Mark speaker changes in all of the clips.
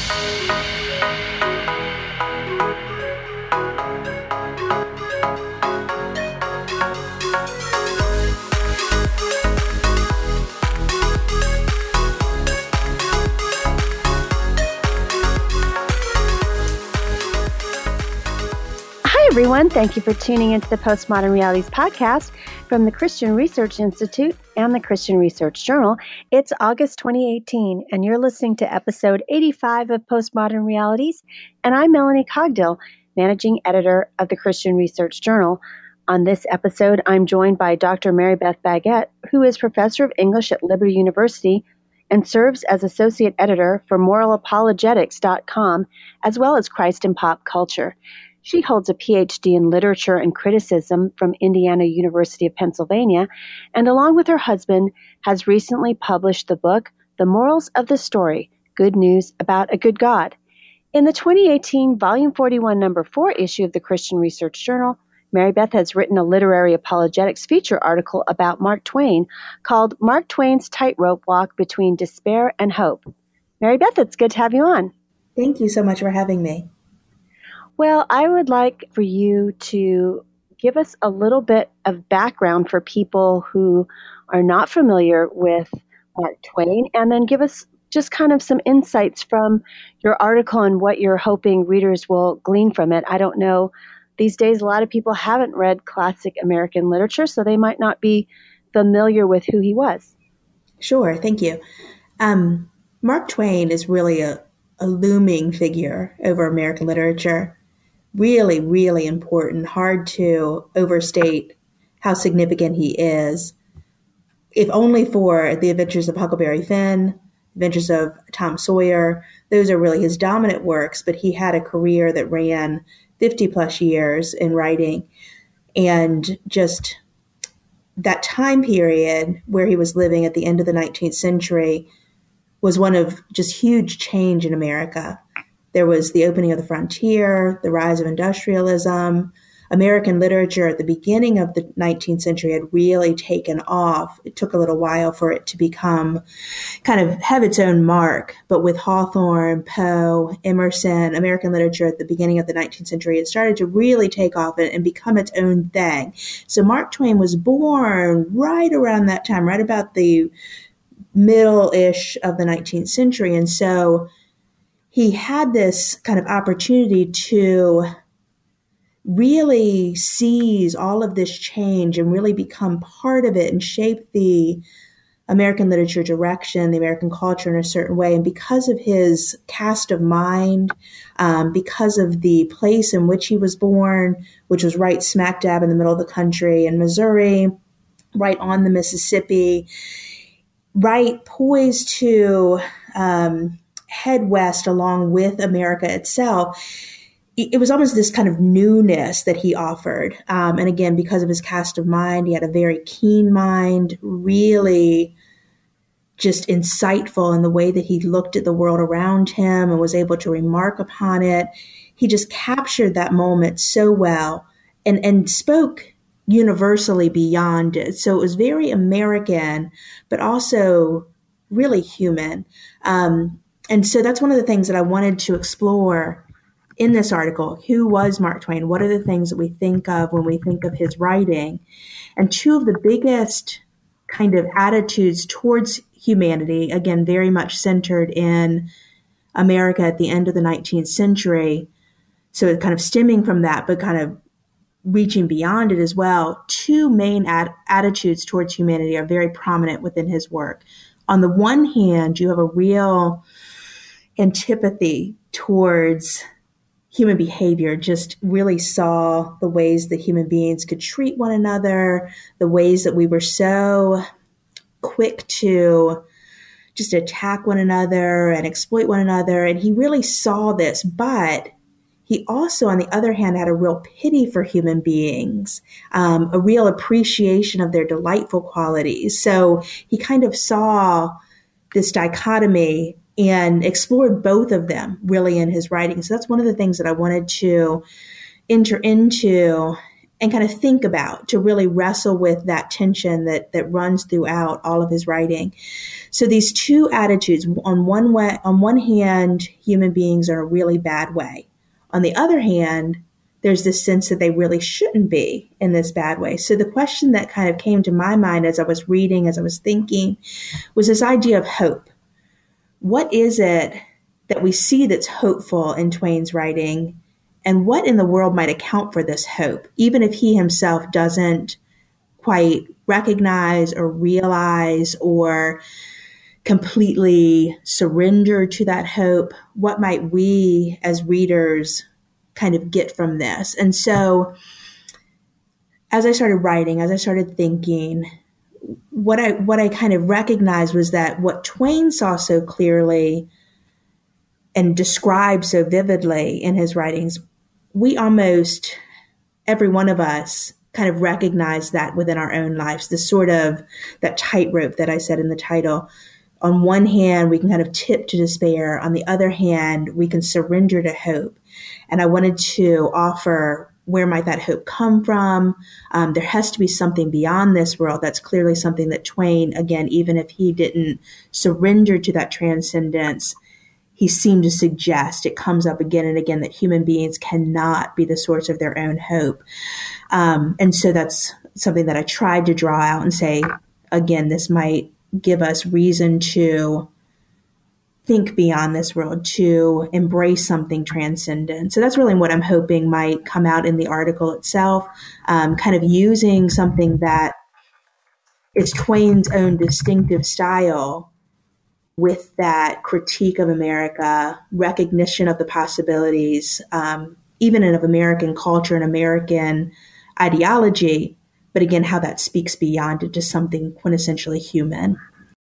Speaker 1: Everyone, thank you for tuning into the Postmodern Realities podcast from the Christian Research Institute and the Christian Research Journal. It's August 2018, and you're listening to episode 85 of Postmodern Realities, and I'm Melanie Cogdill, managing editor of the Christian Research Journal. On this episode, I'm joined by Dr. Mary Beth Baguette, who is professor of English at Liberty University and serves as associate editor for moralapologetics.com, as well as Christ in Pop Culture. She holds a PhD in literature and criticism from Indiana University of Pennsylvania, and along with her husband, has recently published the book, The Morals of the Story, Good News About a Good God. In the 2018 Volume 41, Number 4 issue of the Christian Research Journal, Mary Beth has written a literary apologetics feature article about Mark Twain called Mark Twain's Tightrope Walk Between Despair and Hope. Mary Beth, it's good to have you on.
Speaker 2: Thank you so much for having me.
Speaker 1: Well, I would like for you to give us a little bit of background for people who are not familiar with Mark Twain, and then give us just kind of some insights from your article and what you're hoping readers will glean from it. I don't know. These days, a lot of people haven't read classic American literature, so they might not be familiar with who he was.
Speaker 2: Sure. Thank you. Mark Twain is really a looming figure over American literature. Really, really important, hard to overstate how significant he is. If only for The Adventures of Huckleberry Finn, Adventures of Tom Sawyer, those are really his dominant works, but he had a career that ran 50 plus years in writing. And just that time period where he was living at the end of the 19th century was one of just huge change in America. There was the opening of the frontier, the rise of industrialism. American literature at the beginning of the 19th century had really taken off. It took a little while for it to become kind of have its own mark. But with Hawthorne, Poe, Emerson, American literature at the beginning of the 19th century, it started to really take off and become its own thing. So Mark Twain was born right around that time, right about the middle-ish of the 19th century. And so he had this kind of opportunity to really seize all of this change and really become part of it and shape the American literature direction, the American culture in a certain way. And because of his cast of mind, because of the place in which he was born, which was right smack dab in the middle of the country in Missouri, right on the Mississippi, right poised to head west along with America itself, it was almost this kind of newness that he offered. And again, because of his cast of mind, he had a very keen mind, really just insightful in the way that he looked at the world around him and was able to remark upon it. He just captured that moment so well and spoke universally beyond it. So it was very American, but also really human. And so that's one of the things that I wanted to explore in this article. Who was Mark Twain? What are the things that we think of when we think of his writing? And two of the biggest kind of attitudes towards humanity, again, very much centered in America at the end of the 19th century. So it kind of stemming from that, but kind of reaching beyond it as well. Two main attitudes towards humanity are very prominent within his work. On the one hand, you have a real antipathy towards human behavior, just really saw the ways that human beings could treat one another, the ways that we were so quick to just attack one another and exploit one another. And he really saw this, but he also, on the other hand, had a real pity for human beings, a real appreciation of their delightful qualities. So he kind of saw this dichotomy and explored both of them really in his writing. So that's one of the things that I wanted to enter into and kind of think about, to really wrestle with that tension that runs throughout all of his writing. So these two attitudes, on one hand, human beings are in a really bad way. On the other hand, there's this sense that they really shouldn't be in this bad way. So the question that kind of came to my mind as I was reading, as I was thinking, was this idea of hope. What is it that we see that's hopeful in Twain's writing? And what in the world might account for this hope, even if he himself doesn't quite recognize or realize or completely surrender to that hope? What might we as readers kind of get from this? And so as I started writing, as I started thinking, what I kind of recognized was that what Twain saw so clearly and described so vividly in his writings, we almost, every one of us, kind of recognize that within our own lives, the sort of that tightrope that I said in the title. On one hand, we can kind of tip to despair. On the other hand, we can surrender to hope. And I wanted to offer, where might that hope come from? There has to be something beyond this world. That's clearly something that Twain, again, even if he didn't surrender to that transcendence, he seemed to suggest, it comes up again and again, that human beings cannot be the source of their own hope. And so that's something that I tried to draw out and say, again, this might give us reason to think beyond this world, to embrace something transcendent. So that's really what I'm hoping might come out in the article itself, kind of using something that is Twain's own distinctive style, with that critique of America, recognition of the possibilities, even of American culture and American ideology, but again, how that speaks beyond it to something quintessentially human.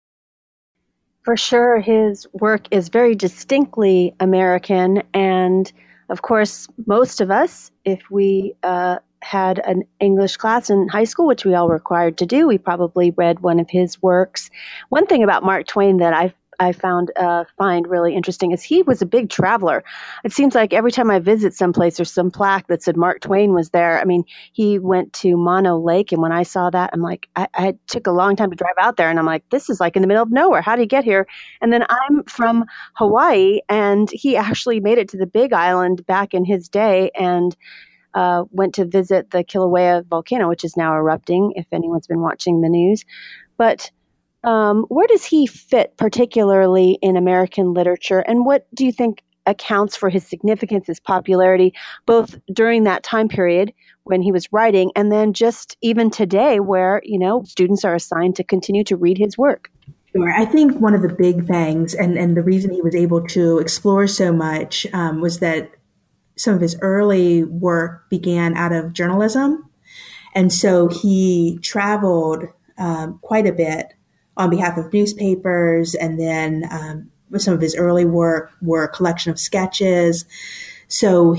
Speaker 1: For sure, his work is very distinctly American. And of course, most of us, if we had an English class in high school, which we all were required to do, we probably read one of his works. One thing about Mark Twain that I find really interesting is he was a big traveler. It seems like every time I visit someplace, there's some plaque that said Mark Twain was there. I mean, he went to Mono Lake, and when I saw that, I'm like, I took a long time to drive out there, and I'm like, this is like in the middle of nowhere. How do you get here? And then I'm from Hawaii, and he actually made it to the Big Island back in his day, and went to visit the Kilauea volcano, which is now erupting, if anyone's been watching the news. But where does he fit particularly in American literature, and what do you think accounts for his significance, his popularity, both during that time period when he was writing, and then just even today where, students are assigned to continue to read his work?
Speaker 2: Sure. I think one of the big things, and the reason he was able to explore so much, was that some of his early work began out of journalism. And so he traveled quite a bit on behalf of newspapers, and then some of his early work were a collection of sketches. So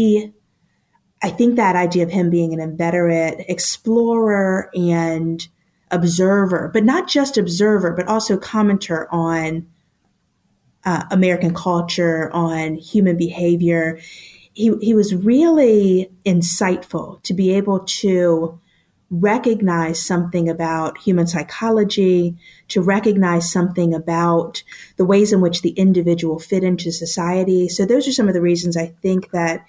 Speaker 2: I think that idea of him being an inveterate explorer and observer, but not just observer, but also commenter on American culture, on human behavior, he was really insightful to be able to recognize something about human psychology, to recognize something about the ways in which the individual fit into society. So those are some of the reasons I think that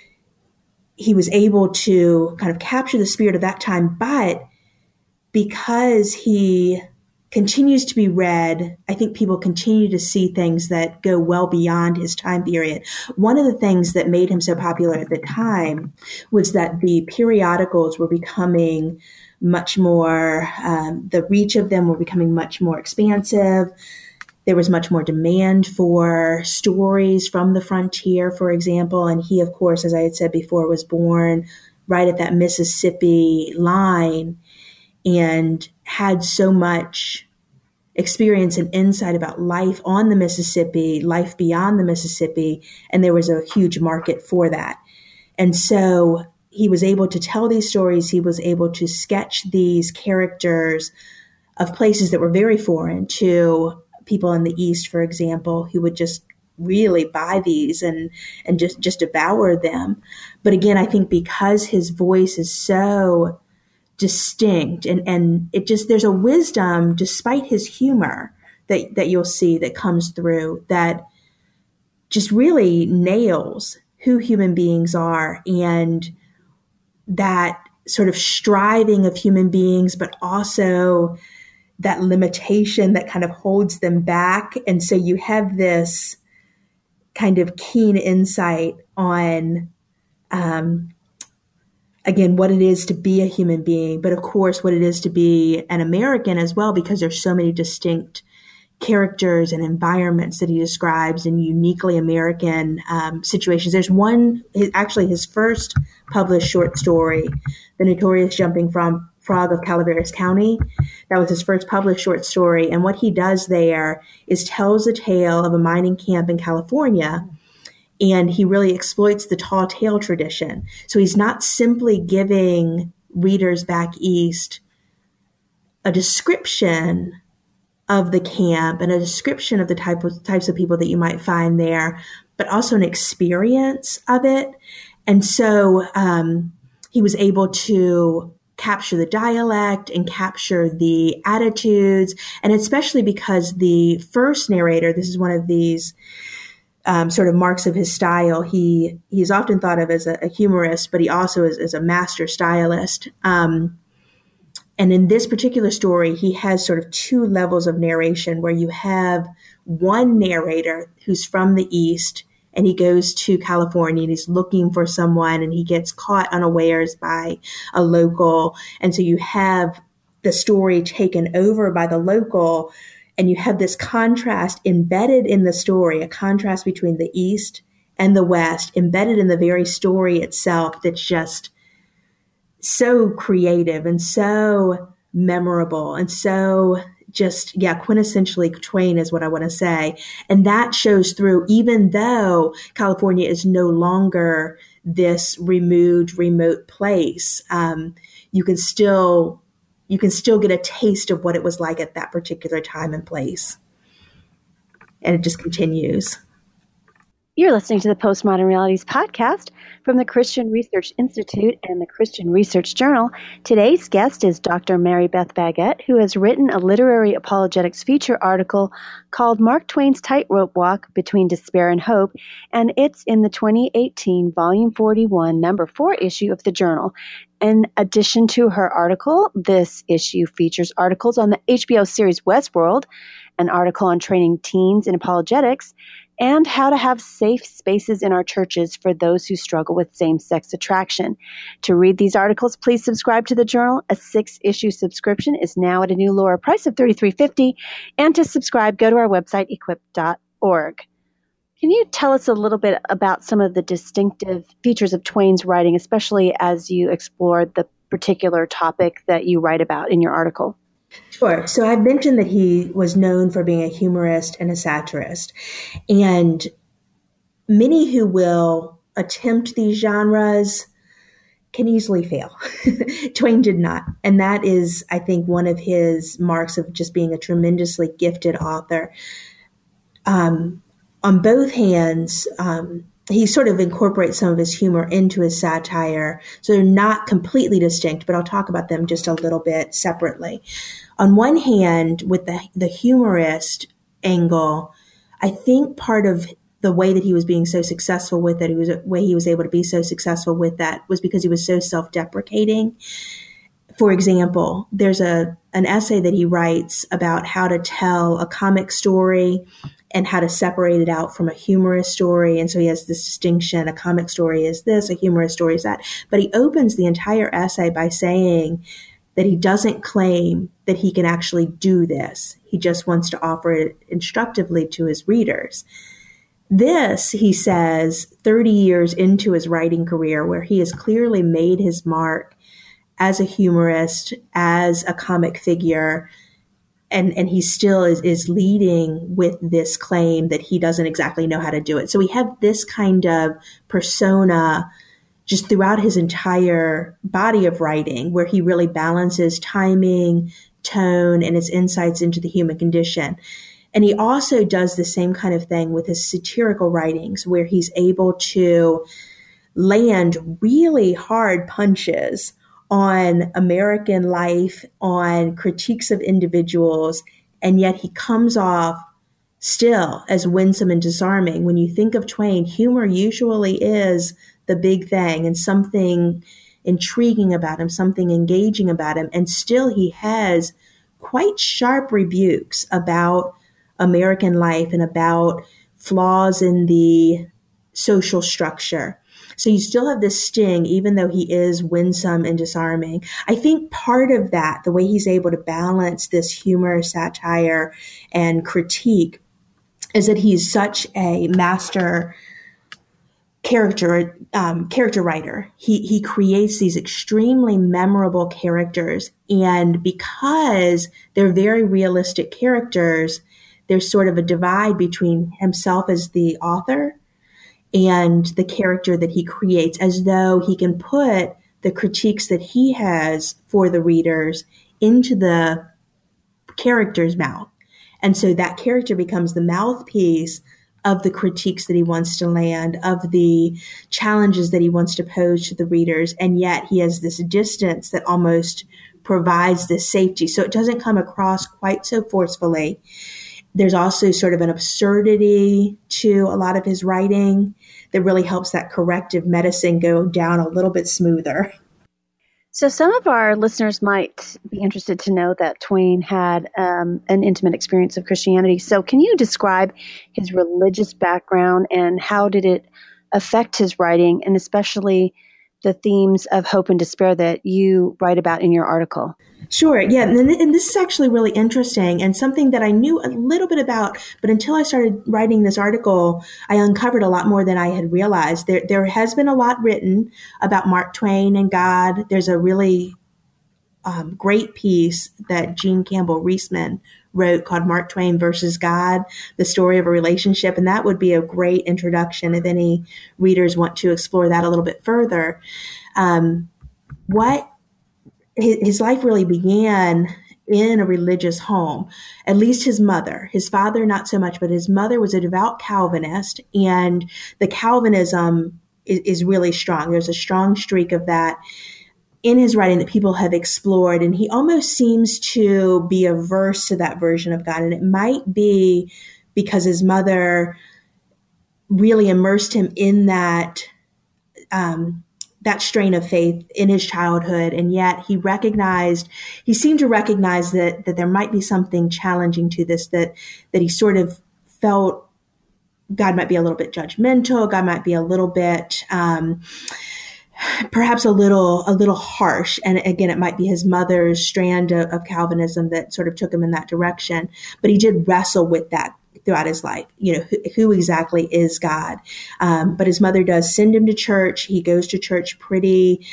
Speaker 2: he was able to kind of capture the spirit of that time. But because he continues to be read, I think people continue to see things that go well beyond his time period. One of the things that made him so popular at the time was that the periodicals were becoming much more, the reach of them were becoming much more expansive. There was much more demand for stories from the frontier, for example. And he, of course, as I had said before, was born right at that Mississippi line and had so much experience and insight about life on the Mississippi, life beyond the Mississippi, and there was a huge market for that. And so he was able to tell these stories. He was able to sketch these characters of places that were very foreign to people in the East, for example, who would just really buy these and just devour them. But again, I think because his voice is so distinct and it just, there's a wisdom despite his humor that you'll see that comes through that just really nails who human beings are and that sort of striving of human beings, but also that limitation that kind of holds them back. And so you have this kind of keen insight on, again, what it is to be a human being, but of course, what it is to be an American as well, because there's so many distinct characters and environments that he describes in uniquely American situations. There's one, actually his first published short story, The Notorious Jumping Frog of Calaveras County. That was his first published short story. And what he does there is tells a tale of a mining camp in California. And he really exploits the tall tale tradition. So he's not simply giving readers back east a description of the camp and a description of the types of people that you might find there, but also an experience of it. And so he was able to capture the dialect and capture the attitudes, and especially because the first narrator, this is one of these sort of marks of his style. He's often thought of as a humorist, but he also is a master stylist. And in this particular story, he has sort of two levels of narration where you have one narrator who's from the East and he goes to California and he's looking for someone and he gets caught unawares by a local. And so you have the story taken over by the local and you have this contrast embedded in the story, a contrast between the East and the West embedded in the very story itself that's just so creative and so memorable and so just, quintessentially Twain is what I want to say. And that shows through, even though California is no longer this removed, remote place, you can still get a taste of what it was like at that particular time and place. And it just continues.
Speaker 1: You're listening to the Postmodern Realities podcast from the Christian Research Institute and the Christian Research Journal. Today's guest is Dr. Mary Beth Baggett, who has written a literary apologetics feature article called Mark Twain's Tightrope Walk Between Despair and Hope, and it's in the 2018 Volume 41, Number 4 issue of the journal. In addition to her article, this issue features articles on the HBO series Westworld, an article on training teens in apologetics, and how to have safe spaces in our churches for those who struggle with same-sex attraction. To read these articles, please subscribe to the journal. A 6-issue subscription is now at a new lower price of $33.50. And to subscribe, go to our website, equip.org. Can you tell us a little bit about some of the distinctive features of Twain's writing, especially as you explored the particular topic that you write about in your article?
Speaker 2: Sure. So I mentioned that he was known for being a humorist and a satirist. And many who will attempt these genres can easily fail. Twain did not. And that is, I think, one of his marks of just being a tremendously gifted author. On both hands, he sort of incorporates some of his humor into his satire. So they're not completely distinct, but I'll talk about them just a little bit separately. On one hand, with the humorist angle, I think part of the way that he was being so successful with it, he was able to be so successful with that was because he was so self-deprecating. For example, there's an essay that he writes about how to tell a comic story and how to separate it out from a humorous story. And so he has this distinction. A comic story is this, a humorous story is that. But he opens the entire essay by saying that he doesn't claim that he can actually do this. He just wants to offer it instructively to his readers. This, he says, 30 years into his writing career, where he has clearly made his mark as a humorist, as a comic figure, and he still is leading with this claim that he doesn't exactly know how to do it. So we have this kind of persona just throughout his entire body of writing, where he really balances timing, tone, and his insights into the human condition. And he also does the same kind of thing with his satirical writings, where he's able to land really hard punches on American life, on critiques of individuals, and yet he comes off still as winsome and disarming. When you think of Twain, humor usually is the big thing and something intriguing about him, something engaging about him. And still he has quite sharp rebukes about American life and about flaws in the social structure. So you still have this sting, even though he is winsome and disarming. I think part of that, the way he's able to balance this humor, satire, and critique, is that he's such a master character writer. He creates these extremely memorable characters, and because they're very realistic characters, there's sort of a divide between himself as the author and the character that he creates, as though he can put the critiques that he has for the readers into the character's mouth. And so that character becomes the mouthpiece of the critiques that he wants to land, of the challenges that he wants to pose to the readers. And yet he has this distance that almost provides this safety. So it doesn't come across quite so forcefully. There's also sort of an absurdity to a lot of his writing that really helps that corrective medicine go down a little bit smoother.
Speaker 1: So some of our listeners might be interested to know that Twain had an intimate experience of Christianity. So can you describe his religious background and how did it affect his writing, and especially the themes of hope and despair that you write about in your article?
Speaker 2: Sure. Yeah. And this is actually really interesting and something that I knew a little bit about, but until I started writing this article, I uncovered a lot more than I had realized. There has been a lot written about Mark Twain and God. There's a really great piece that Jean Campbell Reisman wrote called Mark Twain versus God, the story of a relationship. And that would be a great introduction if any readers want to explore that a little bit further. His life really began in a religious home, at least his mother. His father, not so much, but his mother was a devout Calvinist, and the Calvinism is really strong. There's a strong streak of that in his writing that people have explored, and he almost seems to be averse to that version of God. And it might be because his mother really immersed him in that strain of faith in his childhood. And yet he seemed to recognize that there might be something challenging to this, that he sort of felt God might be a little bit judgmental. God might be a little bit, perhaps a little harsh. And again, it might be his mother's strand of Calvinism that sort of took him in that direction. But he did wrestle with that throughout his life. Who exactly is God? But his mother does send him to church. He goes to church pretty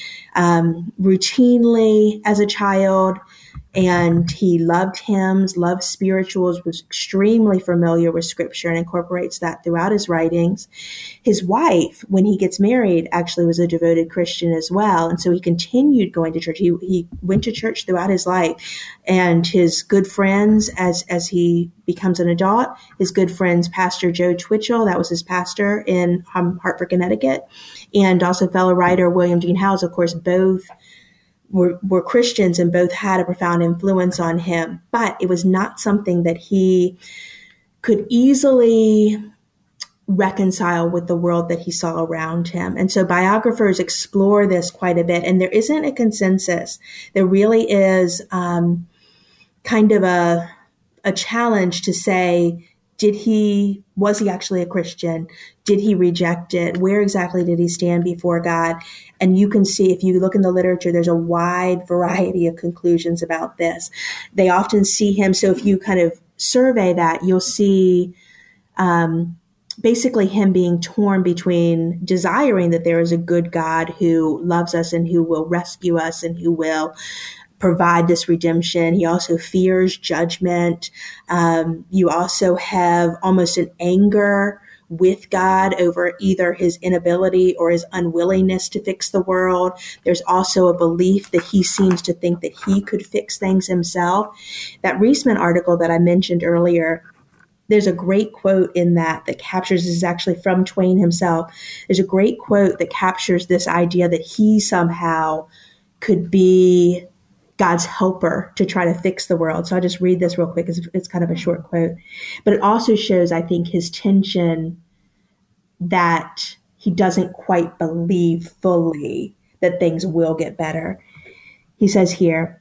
Speaker 2: routinely as a child. And he loved hymns, loved spirituals, was extremely familiar with scripture and incorporates that throughout his writings. His wife, when he gets married, actually was a devoted Christian as well. And so he continued going to church. He went to church throughout his life. And his good friends, as he becomes an adult, his good friends, Pastor Joe Twitchell, that was his pastor in Hartford, Connecticut, and also fellow writer William Dean Howells, of course, both were Christians and both had a profound influence on him. But it was not something that he could easily reconcile with the world that he saw around him. And so biographers explore this quite a bit, and there isn't a consensus. There really is kind of a challenge to say, was he actually a Christian? Did he reject it? Where exactly did he stand before God? And you can see, if you look in the literature, there's a wide variety of conclusions about this. They often see him. So if you kind of survey that, you'll see basically him being torn between desiring that there is a good God who loves us and who will rescue us and who will provide this redemption. He also fears judgment. You also have almost an anger with God over either his inability or his unwillingness to fix the world. There's also a belief that he seems to think that he could fix things himself. That Reisman article that I mentioned earlier there's a great quote in that captures, this is actually from Twain himself. There's a great quote that captures this idea that he somehow could be God's helper to try to fix the world. So I'll just read this real quick. It's kind of a short quote, but it also shows, I think, his tension that he doesn't quite believe fully that things will get better. He says here,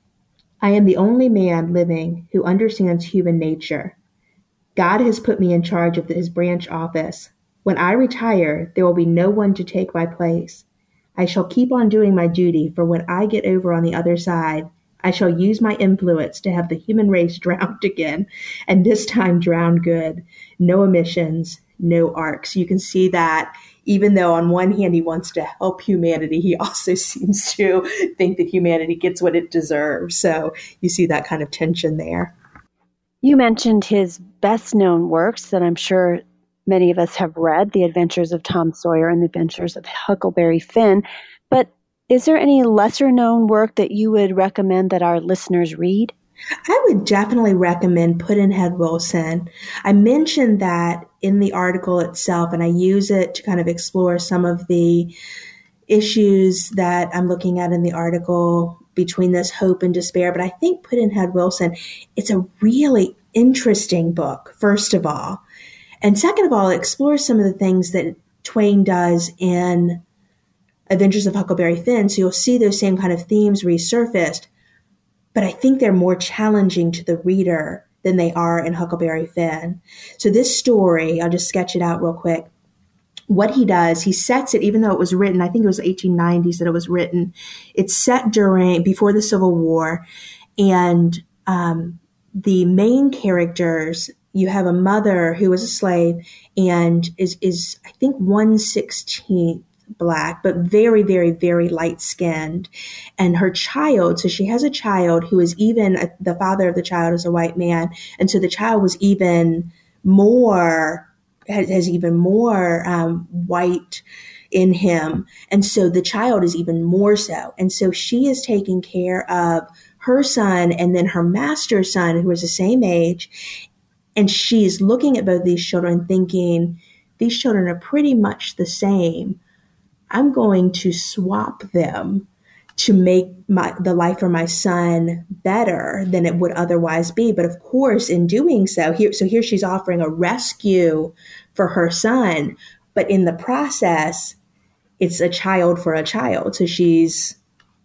Speaker 2: I am the only man living who understands human nature. God has put me in charge of his branch office. When I retire, there will be no one to take my place. I shall keep on doing my duty, for when I get over on the other side, I shall use my influence to have the human race drowned again, and this time drowned good. No emissions, no arcs. You can see that even though on one hand he wants to help humanity, he also seems to think that humanity gets what it deserves. So you see that kind of tension there.
Speaker 1: You mentioned his best-known works that I'm sure many of us have read, The Adventures of Tom Sawyer and The Adventures of Huckleberry Finn. But is there any lesser-known work that you would recommend that our listeners read?
Speaker 2: I would definitely recommend Pudd'nhead Wilson. I mentioned that in the article itself, and I use it to kind of explore some of the issues that I'm looking at in the article between this hope and despair. But I think Pudd'nhead Wilson, it's a really interesting book, first of all. And second of all, it explores some of the things that Twain does in Adventures of Huckleberry Finn. So you'll see those same kind of themes resurfaced. But I think they're more challenging to the reader than they are in Huckleberry Finn. So this story, I'll just sketch it out real quick. What he does, he sets it, even though it was written, I think it was 1890s that it was written, it's set before the Civil War. And the main characters, you have a mother who was a slave and is I think 1/16 Black, but very, very, very light-skinned. And her child, so she has a child who is even, the father of the child is a white man. And so the child was even more, has even more white in him. And so the child is even more so. And so she is taking care of her son and then her master's son, who is the same age. And she's looking at both these children thinking, these children are pretty much the same. I'm going to swap them to make the life for my son better than it would otherwise be. But of course, in doing so, here she's offering a rescue for her son. But in the process, it's a child for a child. So she's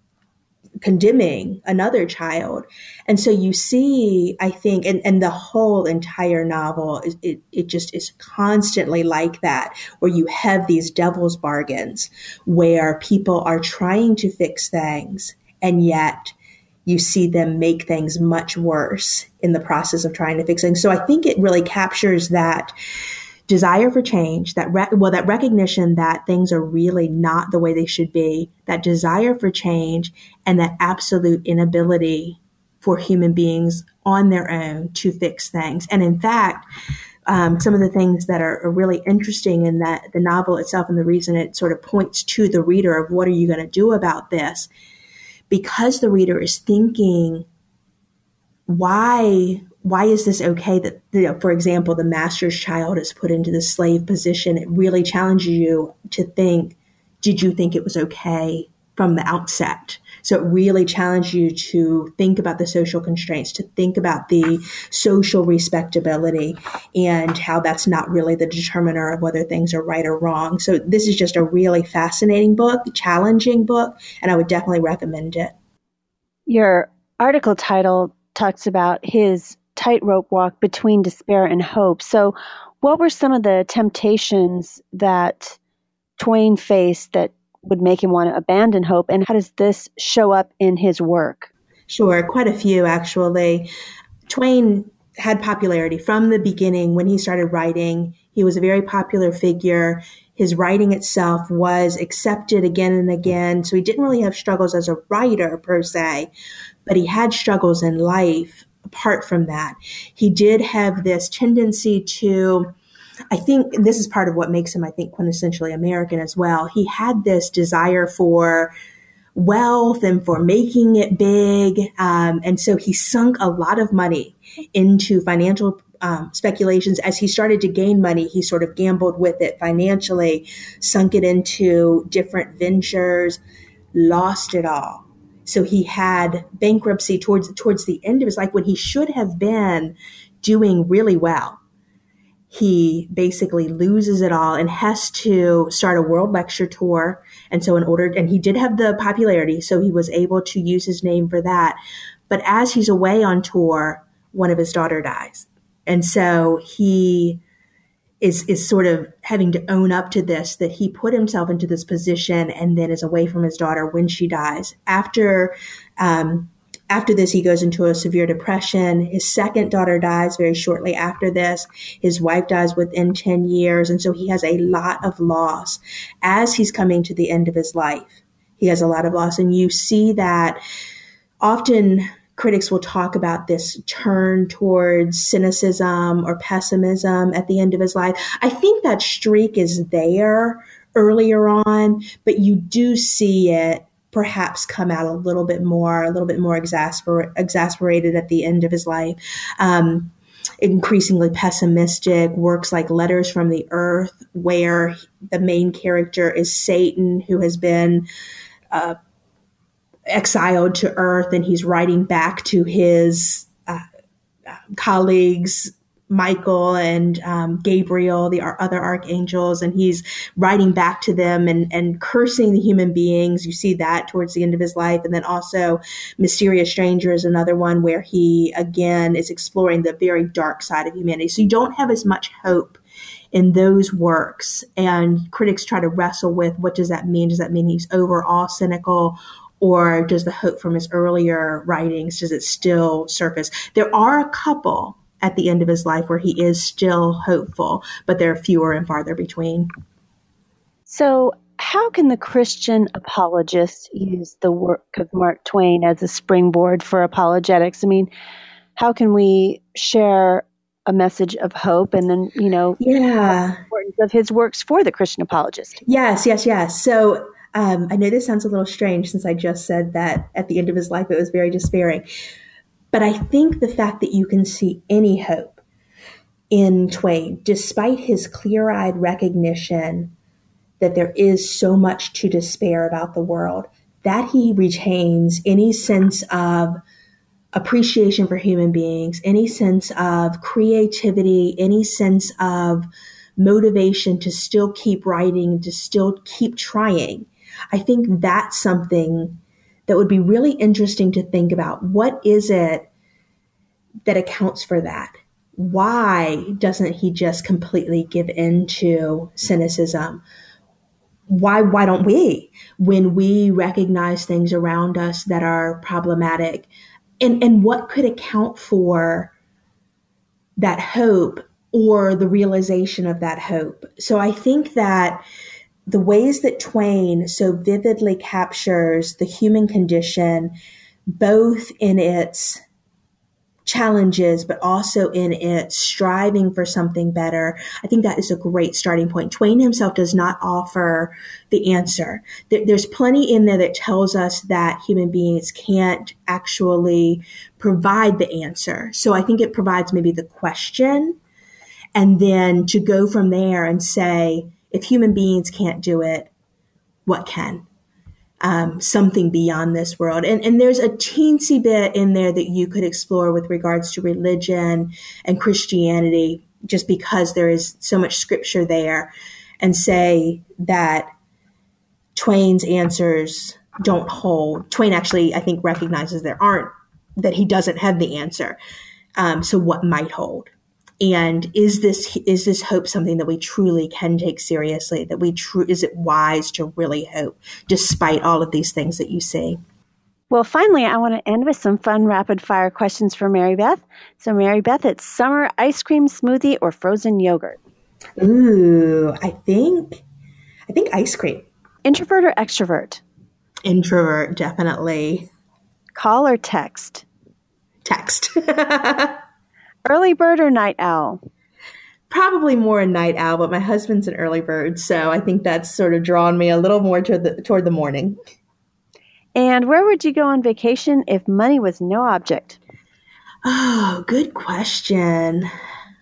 Speaker 2: condemning another child. And so you see, I think, and the whole entire novel, it just is constantly like that, where you have these devil's bargains where people are trying to fix things, and yet you see them make things much worse in the process of trying to fix things. So I think it really captures that desire for change, that recognition that things are really not the way they should be, that desire for change, and that absolute inability for human beings on their own to fix things. And in fact, some of the things that are really interesting in that the novel itself, and the reason it sort of points to the reader of what are you going to do about this, because the reader is thinking, why is this okay that, for example, the master's child is put into the slave position? It really challenges you to think, did you think it was okay from the outset? So it really challenged you to think about the social constraints, to think about the social respectability and how that's not really the determiner of whether things are right or wrong. So this is just a really fascinating book, challenging book, and I would definitely recommend it.
Speaker 1: Your article title talks about his tightrope walk between despair and hope. So what were some of the temptations that Twain faced that would make him want to abandon hope, and how does this show up in his work?
Speaker 2: Sure, quite a few, actually. Twain had popularity from the beginning. When he started writing, he was a very popular figure. His writing itself was accepted again and again. So he didn't really have struggles as a writer per se, but he had struggles in life apart from that. He did have this tendency to, I think this is part of what makes him, I think, quintessentially American as well. He had this desire for wealth and for making it big. And so he sunk a lot of money into financial speculations. As he started to gain money, he sort of gambled with it financially, sunk it into different ventures, lost it all. So he had bankruptcy towards the end of his life when he should have been doing really well. He basically loses it all and has to start a world lecture tour. And so and he did have the popularity, so he was able to use his name for that. But as he's away on tour, one of his daughter dies. And so he is sort of having to own up to this, that he put himself into this position and then is away from his daughter when she dies. After this, he goes into a severe depression. His second daughter dies very shortly after this. His wife dies within 10 years. And so he has a lot of loss as he's coming to the end of his life. He has a lot of loss. And you see that often critics will talk about this turn towards cynicism or pessimism at the end of his life. I think that streak is there earlier on, but you do see it perhaps come out a little bit more exasperated at the end of his life. Increasingly pessimistic, works like Letters from the Earth, where the main character is Satan, who has been exiled to Earth, and he's writing back to his colleagues, Michael and Gabriel, the other archangels, and he's writing back to them and cursing the human beings. You see that towards the end of his life. And then also Mysterious Stranger is another one where he, again, is exploring the very dark side of humanity. So you don't have as much hope in those works. And critics try to wrestle with, what does that mean? Does that mean he's overall cynical? Or does the hope from his earlier writings, does it still surface? There are a couple at the end of his life where he is still hopeful, but they're fewer and farther between.
Speaker 1: So how can the Christian apologist use the work of Mark Twain as a springboard for apologetics? I mean, how can we share a message of hope and then, the importance of his works for the Christian apologist?
Speaker 2: Yes. So I know this sounds a little strange since I just said that at the end of his life it was very despairing. But I think the fact that you can see any hope in Twain, despite his clear-eyed recognition that there is so much to despair about the world, that he retains any sense of appreciation for human beings, any sense of creativity, any sense of motivation to still keep writing, to still keep trying. I think that's something that would be really interesting to think about. What is it that accounts for that? Why doesn't he just completely give in to cynicism? Why don't we, when we recognize things around us that are problematic? And what could account for that hope or the realization of that hope? So I think that the ways that Twain so vividly captures the human condition, both in its challenges, but also in its striving for something better, I think that is a great starting point. Twain himself does not offer the answer. There's plenty in there that tells us that human beings can't actually provide the answer. So I think it provides maybe the question, and then to go from there and say, if human beings can't do it, what can? Something beyond this world. And there's a teensy bit in there that you could explore with regards to religion and Christianity, just because there is so much scripture there, and say that Twain's answers don't hold. Twain actually, I think, recognizes that he doesn't have the answer. So what might hold? And is this hope something that we truly can take seriously? Is it wise to really hope despite all of these things that you see?
Speaker 1: Well, finally, I want to end with some fun rapid fire questions for Mary Beth. So Mary Beth, it's summer ice cream smoothie or frozen yogurt?
Speaker 2: Ooh, I think ice cream.
Speaker 1: Introvert or extrovert?
Speaker 2: Introvert, definitely.
Speaker 1: Call or text?
Speaker 2: Text.
Speaker 1: Early bird or night owl?
Speaker 2: Probably more a night owl, but my husband's an early bird, so I think that's sort of drawn me a little more toward the morning.
Speaker 1: And where would you go on vacation if money was no object?
Speaker 2: Oh, good question.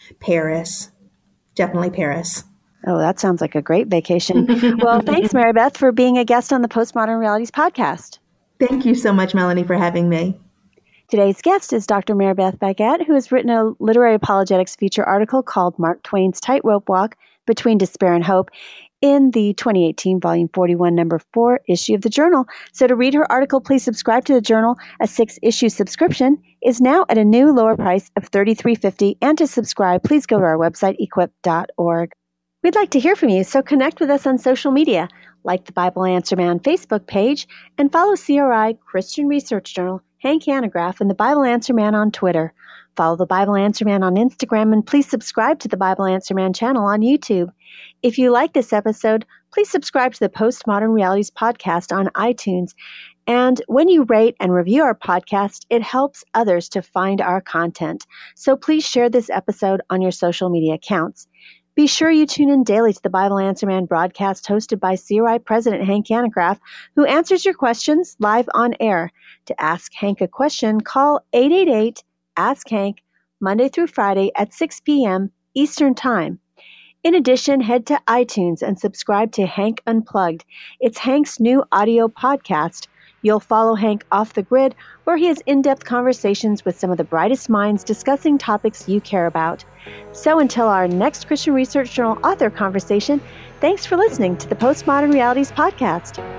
Speaker 2: Paris. Definitely Paris.
Speaker 1: Oh, that sounds like a great vacation. Well, thanks, Mary Beth, for being a guest on the Postmodern Realities podcast.
Speaker 2: Thank you so much, Melanie, for having me.
Speaker 1: Today's guest is Dr. Mary Beth Baguette, who has written a literary apologetics feature article called Mark Twain's Tightrope Walk Between Despair and Hope in the 2018 Volume 41, Number 4 issue of the Journal. So to read her article, please subscribe to the Journal. A 6-issue subscription is now at a new lower price of $33.50. And to subscribe, please go to our website, equip.org. We'd like to hear from you, so connect with us on social media, like the Bible Answer Man Facebook page, and follow CRI Christian Research Journal, Hank Hanegraaff, and the Bible Answer Man on Twitter. Follow the Bible Answer Man on Instagram, and please subscribe to the Bible Answer Man channel on YouTube. If you like this episode, please subscribe to the Postmodern Realities podcast on iTunes. And when you rate and review our podcast, it helps others to find our content. So please share this episode on your social media accounts. Be sure you tune in daily to the Bible Answer Man broadcast hosted by CRI President Hank Hanegraaff, who answers your questions live on air. To ask Hank a question, call 888-ASK-HANK, Monday through Friday at 6 p.m. Eastern Time. In addition, head to iTunes and subscribe to Hank Unplugged. It's Hank's new audio podcast. You'll follow Hank off the grid, where he has in-depth conversations with some of the brightest minds discussing topics you care about. So until our next Christian Research Journal author conversation, thanks for listening to the Postmodern Realities podcast.